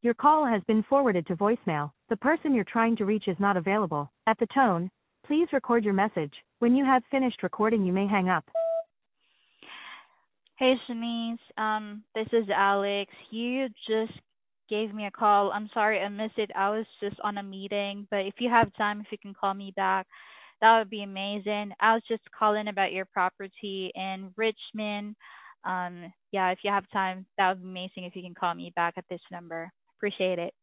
Your call has been forwarded to voicemail. The person you're trying to reach is not available. At the tone, please record your message. When you have finished recording, you may hang up. Hey, Shanice. This is Alex. You just gave me a call. I'm sorry I missed it. I was just on a meeting, but if you have time, if you can call me back, that would be amazing. I was just calling about your property in Richmond. Yeah, if you have time, that would be amazing if you can call me back at this number. Appreciate it.